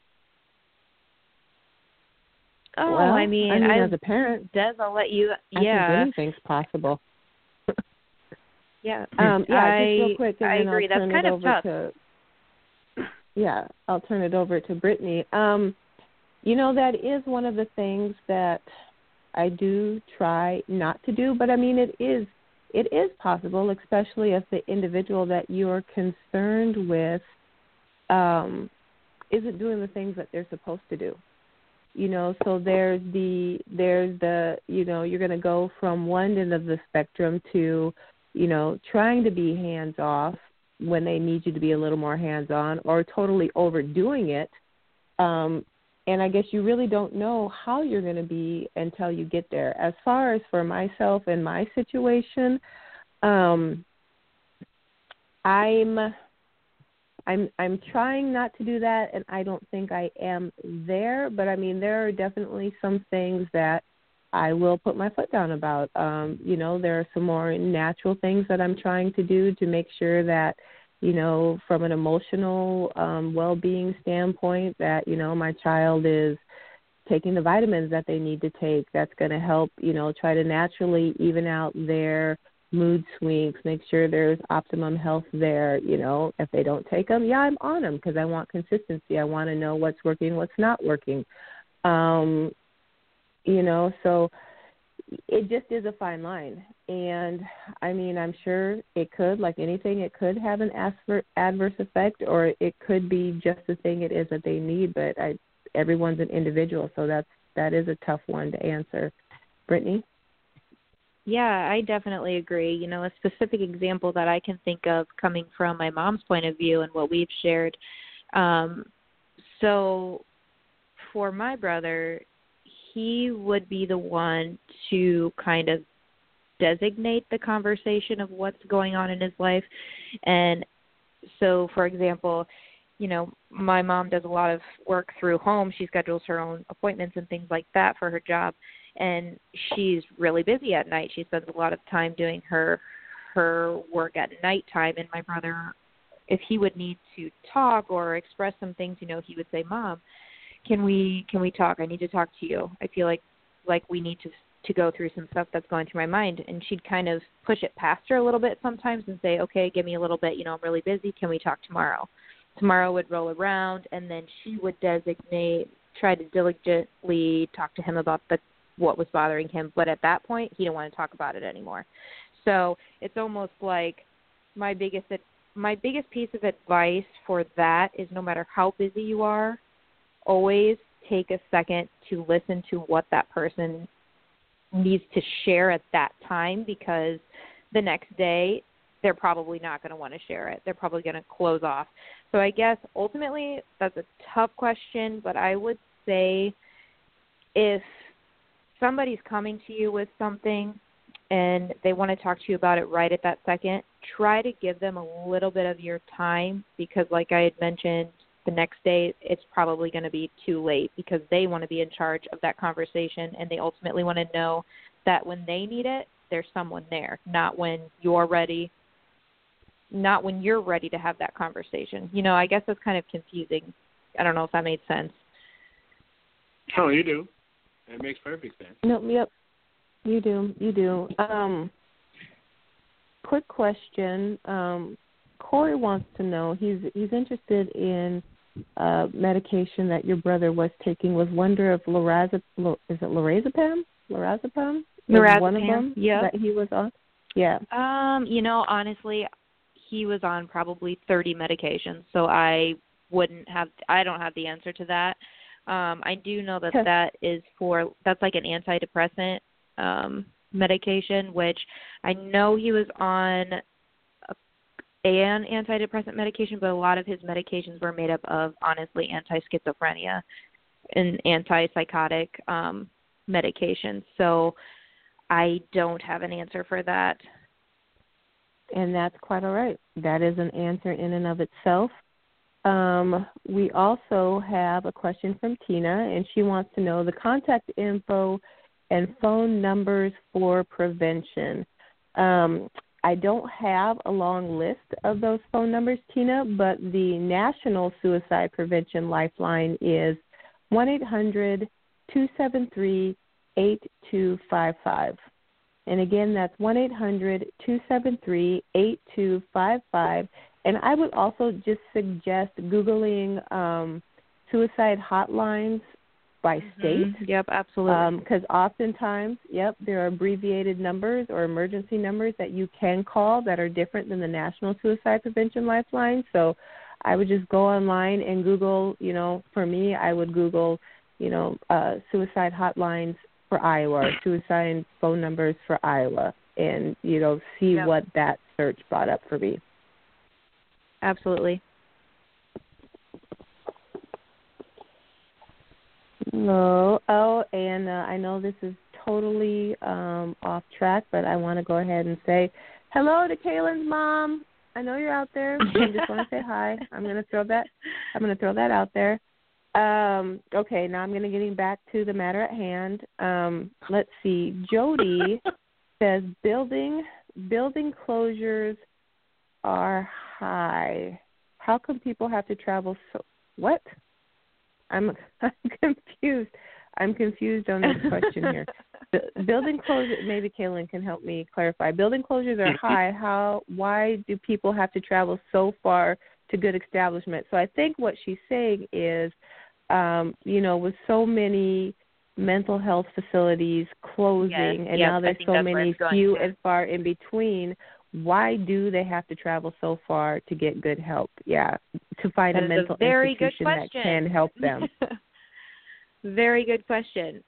Oh, well, I mean, I mean I, as a parent, Des, I'll let you. I Yeah, think anything's possible. yeah, um, yeah. I, just real quick, and I then agree. I'll turn That's kind it of over tough. to. Yeah, I'll turn it over to Brittany. Um, you know, that is one of the things that I do try not to do, but I mean, it is it is possible, especially if the individual that you're concerned with um, isn't doing the things that they're supposed to do. You know, so there's the there's the you know you're going to go from one end of the spectrum to, you know, trying to be hands off when they need you to be a little more hands on, or totally overdoing it. Um, and I guess you really don't know how you're going to be until you get there. As far as for myself and my situation, um, I'm I'm I'm trying not to do that, and I don't think I am there. But I mean, there are definitely some things that I will put my foot down about. Um, you know, there are some more natural things that I'm trying to do to make sure that, you know, from an emotional um, well-being standpoint, that, you know, my child is taking the vitamins that they need to take. That's going to help, you know, try to naturally even out their mood swings, make sure there's optimum health there. You know, if they don't take them, yeah, I'm on them because I want consistency. I want to know what's working, what's not working. Um, you know, so it just is a fine line. And, I mean, I'm sure it could, like anything, it could have an adverse effect, or it could be just the thing it is that they need, but I, everyone's an individual, so that's, that is a tough one to answer. Brittany? Yeah, I definitely agree. You know, a specific example that I can think of coming from my mom's point of view and what we've shared. Um, so for my brother, he would be the one to kind of designate the conversation of what's going on in his life. And so, for example, you know, my mom does a lot of work through home. She schedules her own appointments and things like that for her job. And she's really busy at night. She spends a lot of time doing her her work at nighttime. And my brother, if he would need to talk or express some things, you know, he would say, "Mom, can we can we talk? I need to talk to you. I feel like like we need to to go through some stuff that's going through my mind." And she'd kind of push it past her a little bit sometimes and say, "Okay, give me a little bit. You know, I'm really busy. Can we talk tomorrow?" Tomorrow would roll around, and then she would designate, try to diligently talk to him about the what was bothering him, but at that point, he didn't want to talk about it anymore. So it's almost like my biggest my biggest piece of advice for that is, no matter how busy you are, always take a second to listen to what that person needs to share at that time, because the next day they're probably not going to want to share it. They're probably going to close off. So I guess ultimately that's a tough question, but I would say if somebody's coming to you with something and they want to talk to you about it right at that second, try to give them a little bit of your time, because like I had mentioned, the next day it's probably going to be too late, because they want to be in charge of that conversation, and they ultimately want to know that when they need it, there's someone there, not when you're ready, not when you're ready to have that conversation. You know, I guess that's kind of confusing. I don't know if that made sense. Oh, you do. It makes perfect sense. No, yep, you do, you do. Um, quick question. Um, Corey wants to know, he's he's interested in uh, medication that your brother was taking. Was wonder if lorazepam, is it lorazepam? Lorazepam? Lorazepam, one of them yeah. that he was on? Yeah. Um, you know, honestly, he was on probably thirty medications, so I wouldn't have, I don't have the answer to that. Um, I do know that that is for, that's like an antidepressant um, medication, which I know he was on a, an antidepressant medication, but a lot of his medications were made up of, honestly, anti-schizophrenia and antipsychotic um, medications. So I don't have an answer for that. And that's quite all right. That is an answer in and of itself. Um, we also have a question from Tina, and she wants to know the contact info and phone numbers for prevention. Um, I don't have a long list of those phone numbers, Tina, but the National Suicide Prevention Lifeline is one eight hundred two seven three eight two five five. And again, that's one eight hundred two seven three eight two five five. And I would also just suggest Googling um, suicide hotlines by state. Mm-hmm. Yep, absolutely. Because um, oftentimes, yep, there are abbreviated numbers or emergency numbers that you can call that are different than the National Suicide Prevention Lifeline. So I would just go online and Google, you know, for me, I would Google, you know, uh, suicide hotlines for Iowa, or suicide phone numbers for Iowa, and, you know, see yep. what that search brought up for me. Absolutely. Hello. Oh, and uh, I know this is totally um, off track, but I want to go ahead and say hello to Kaylin's mom. I know you're out there. I just want to say hi. I'm going to throw that. I'm going to throw that out there. Um, okay, now I'm going to getting back to the matter at hand. Um, let's see. Jody says building building closures are high. How come people have to travel so? What? I'm I'm confused. I'm confused on this question here. The building closures. Maybe Kaylin can help me clarify. Building closures are high. How? Why do people have to travel so far to good establishment? So I think what she's saying is, um, you know, with so many mental health facilities closing, yes, and yes, now there's so many few to. and far in between. Why do they have to travel so far to get good help? Yeah, to find that a mental a very institution good that can help them. Very good question.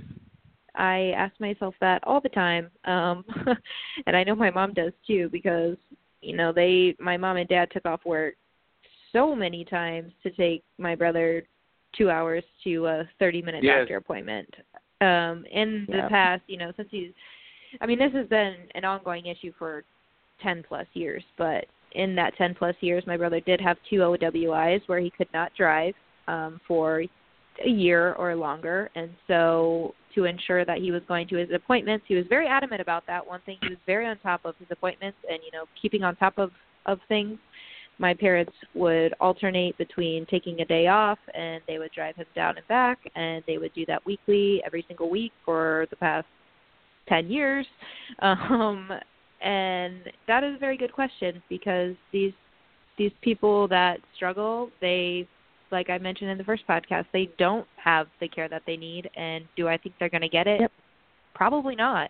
I ask myself that all the time, um, and I know my mom does too, because you know they, my mom and dad took off work so many times to take my brother two hours to a thirty-minute yes. doctor appointment. Um, in yeah. the past, you know, since he's, I mean, this has been an ongoing issue for ten plus years, but in that ten plus years, my brother did have two O W Is where he could not drive um, for a year or longer. And so to ensure that he was going to his appointments, he was very adamant about that. One thing, he was very on top of his appointments and, you know, keeping on top of, of things. My parents would alternate between taking a day off, and they would drive him down and back, and they would do that weekly, every single week for the past ten years. Um, and that is a very good question, because these these people that struggle, they, like I mentioned in the first podcast, they don't have the care that they need. And do I think they're going to get it? Yep. Probably not.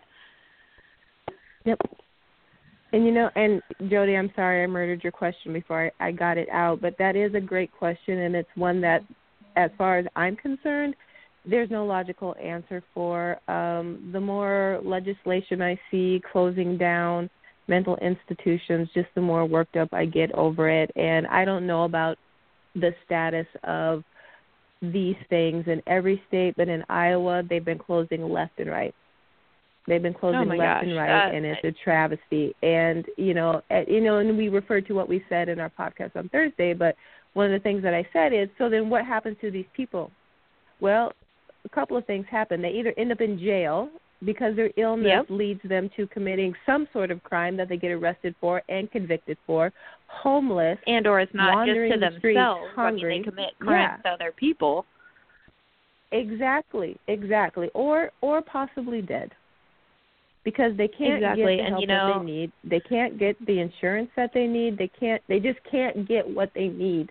Yep. And, you know, and Jody, I'm sorry I murdered your question before I, I got it out, but that is a great question, and it's one that, as far as I'm concerned, there's no logical answer for. Um, the more legislation I see closing down mental institutions, just the more worked up I get over it. And I don't know about the status of these things in every state, but in Iowa, they've been closing left and right. They've been closing oh my left gosh. and right, uh, and it's a travesty. And, you know, at, you know, and we referred to what we said in our podcast on Thursday, but one of the things that I said is, so then what happens to these people? Well, a couple of things happen. They either end up in jail because their illness yep. leads them to committing some sort of crime that they get arrested for and convicted for, homeless, and or it's not just to the themselves. streets, I mean, hungry. they commit crimes yeah. to other people. Exactly, exactly. Or or possibly dead. Because they can't exactly. get the and, help you know, that they need. They can't get the insurance that they need. They can't. They just can't get what they need.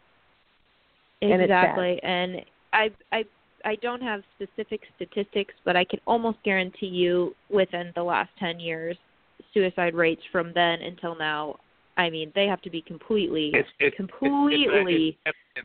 Exactly. And, and I, I, I don't have specific statistics, but I can almost guarantee you within the last ten years, suicide rates from then until now, I mean, they have to be completely, it's, it's, completely. It's, it's,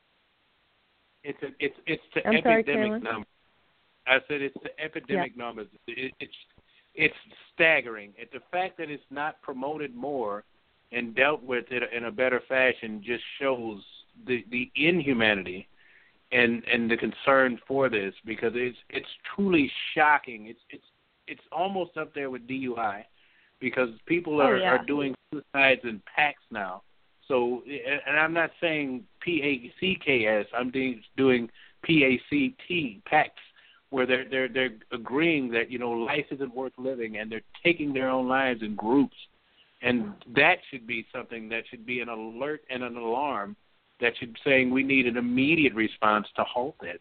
it's, it's, it's, it's the I'm sorry, epidemic Kaylin? number. I said it's the epidemic yeah. numbers. It, it's it's staggering. It, the fact that it's not promoted more and dealt with it in a better fashion just shows the, the inhumanity and, and the concern for this, because it's it's truly shocking. It's it's it's almost up there with D U I, because people are, oh, yeah. are doing suicides in packs now. So, and I'm not saying P A C K S. I'm doing P A C T, packs, where they're they're they're agreeing that, you know, life isn't worth living, and they're taking their own lives in groups, and that should be something that should be an alert and an alarm that should saying we need an immediate response to halt this.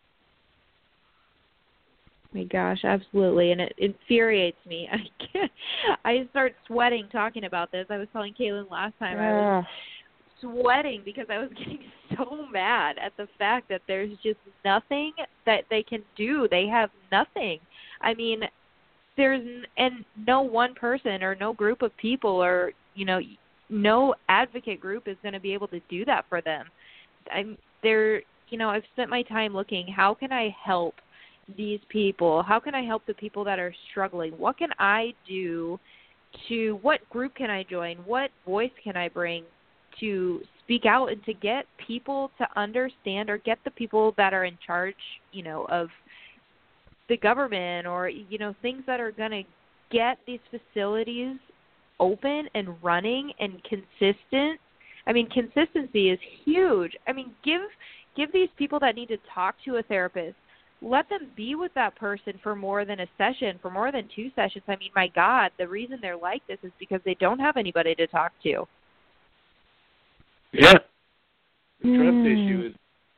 My gosh, absolutely, and it infuriates me. I can't, I start sweating talking about this. I was telling Kaylin last time, I was sweating because I was getting so mad at the fact that there's just nothing that they can do. They have nothing. I mean, there's and no one person or no group of people or, you know, no advocate group is going to be able to do that for them. I'm there, you know, I've spent my time looking, how can I help these people? How can I help the people that are struggling? What can I do to, what group can I join? What voice can I bring to speak out and to get people to understand, or get the people that are in charge, you know, of the government, or, you know, things that are going to get these facilities open and running and consistent. I mean, consistency is huge. I mean, give give these people that need to talk to a therapist, let them be with that person for more than a session, for more than two sessions. I mean, my God, the reason they're like this is because they don't have anybody to talk to. Yeah. The mm. trust issue is...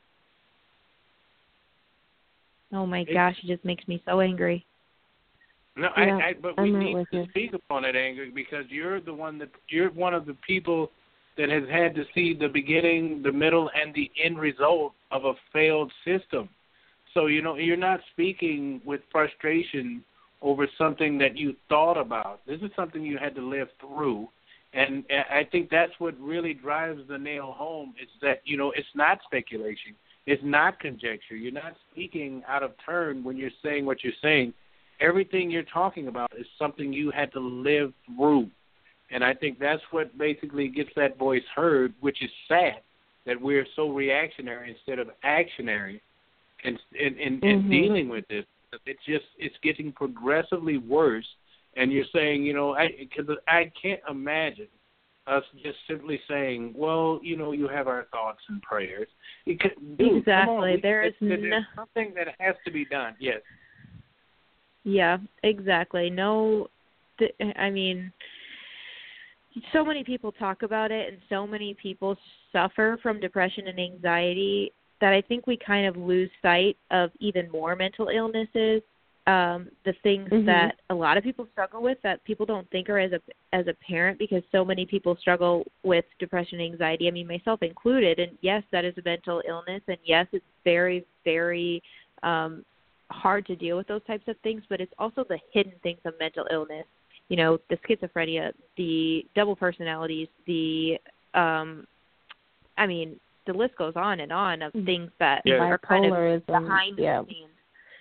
Oh, my gosh, it just makes me so angry. No, yeah, I, I, but we I'm need right to you. speak upon it, Angry, because you're the one that you're one of the people that has had to see the beginning, the middle, and the end result of a failed system. So, you know, you're not speaking with frustration over something that you thought about. This is something you had to live through. And I think that's what really drives the nail home, is that, you know, it's not speculation. It's not conjecture. You're not speaking out of turn when you're saying what you're saying. Everything you're talking about is something you had to live through. And I think that's what basically gets that voice heard, which is sad, that we're so reactionary instead of actionary in, in, in, in mm-hmm. dealing with this. It's just, it's getting progressively worse. And you're saying, you know, I, cause I can't imagine us just simply saying, well, you know, you have our thoughts and prayers. It could, dude, exactly. We, there is there's no... something that has to be done. Yes. Yeah, exactly. No, th- I mean, so many people talk about it, and so many people suffer from depression and anxiety that I think we kind of lose sight of even more mental illnesses. Um, the things mm-hmm. that a lot of people struggle with that people don't think are as a as a parent, because so many people struggle with depression and anxiety. I mean, myself included. And yes, that is a mental illness, and yes, it's very, very um, hard to deal with those types of things. But it's also the hidden things of mental illness. You know, the schizophrenia, the double personalities, the um, I mean, the list goes on and on of things that yeah. are kind of behind yeah. the scenes.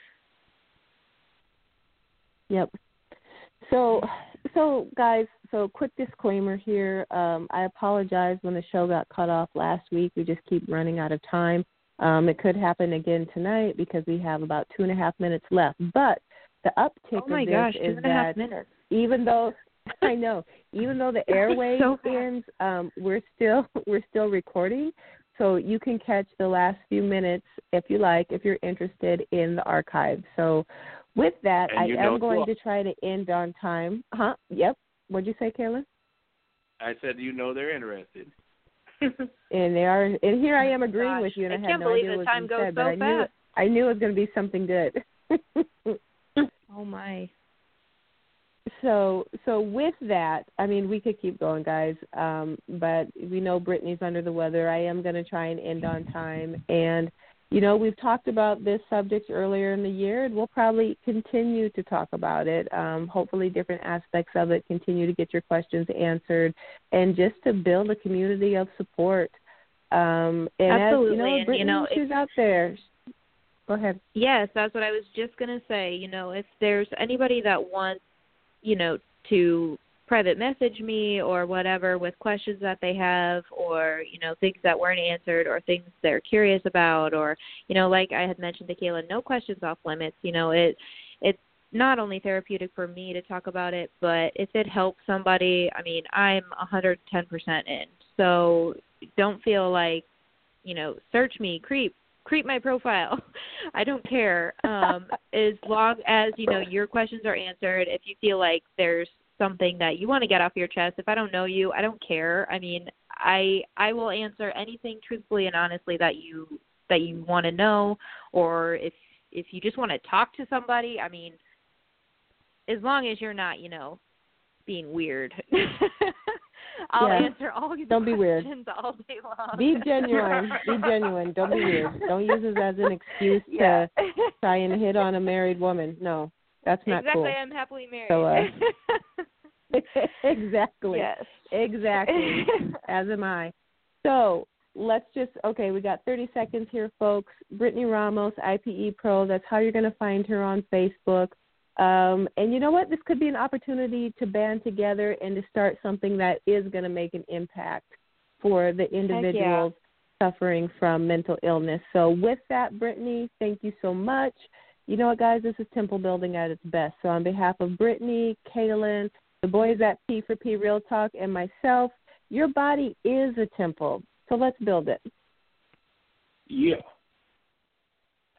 Yep. So, so guys, so quick disclaimer here. Um, I apologize when the show got cut off last week. We just keep running out of time. Um, it could happen again tonight because we have about two and a half minutes left. But the uptick oh my of this gosh, is two and a that half minutes. even though I know, even though the airwaves so ends, um, we're still we're still recording. So you can catch the last few minutes if you like, if you're interested in the archive. So with that, and I you am going well. to try to end on time. Huh? Yep. What'd you say, Kaylin? I said, you know, they're interested. And they are. And here I am agreeing Gosh, with you, and I, I had can't no believe idea the what time you goes said, so but I knew fast. I knew it was going to be something good. Oh my. So, so with that, I mean, we could keep going, guys, um, but we know Brittany's under the weather. I am going to try and end on time. And, you know, we've talked about this subject earlier in the year, and we'll probably continue to talk about it. Um, hopefully different aspects of it, continue to get your questions answered, and just to build a community of support. Um, and Absolutely. as, you know, and, Brittany, you know, she's out there. Go ahead. Yes, that's what I was just going to say. You know, if there's anybody that wants, you know, to private message me or whatever with questions that they have, or, you know, things that weren't answered, or things they're curious about, or, you know, like I had mentioned to Kayla, no questions off limits. You know, it it's not only therapeutic for me to talk about it, but if it helps somebody, I mean, I'm one hundred ten percent in. So don't feel like, you know, search me, creep, creep my profile. I don't care. Um, as long as, you know, your questions are answered, if you feel like there's something that you want to get off your chest, if I don't know you, I don't care. I mean, I I will answer anything truthfully and honestly that you that you want to know, or if if you just want to talk to somebody, I mean, as long as you're not, you know, being weird. I'll yeah. answer all your Don't be weird. all day long. Be genuine. Be genuine. Don't be weird. Don't use this as an excuse yeah. to try and hit on a married woman. No, that's not exactly, cool. I'm happily married. So, uh, exactly. Yes. Exactly. As am I. So let's just, okay, we got thirty seconds here, folks. Brittany Ramos, I P E Pro. That's how you're going to find her on Facebook. Um, and you know what? This could be an opportunity to band together and to start something that is going to make an impact for the individuals yeah. suffering from mental illness. So with that, Brittany, thank you so much. You know what, guys? This is Temple building at its best. So on behalf of Brittany, Kaylin, the boys at P for P Real Talk, and myself, your body is a temple. So let's build it. Yeah.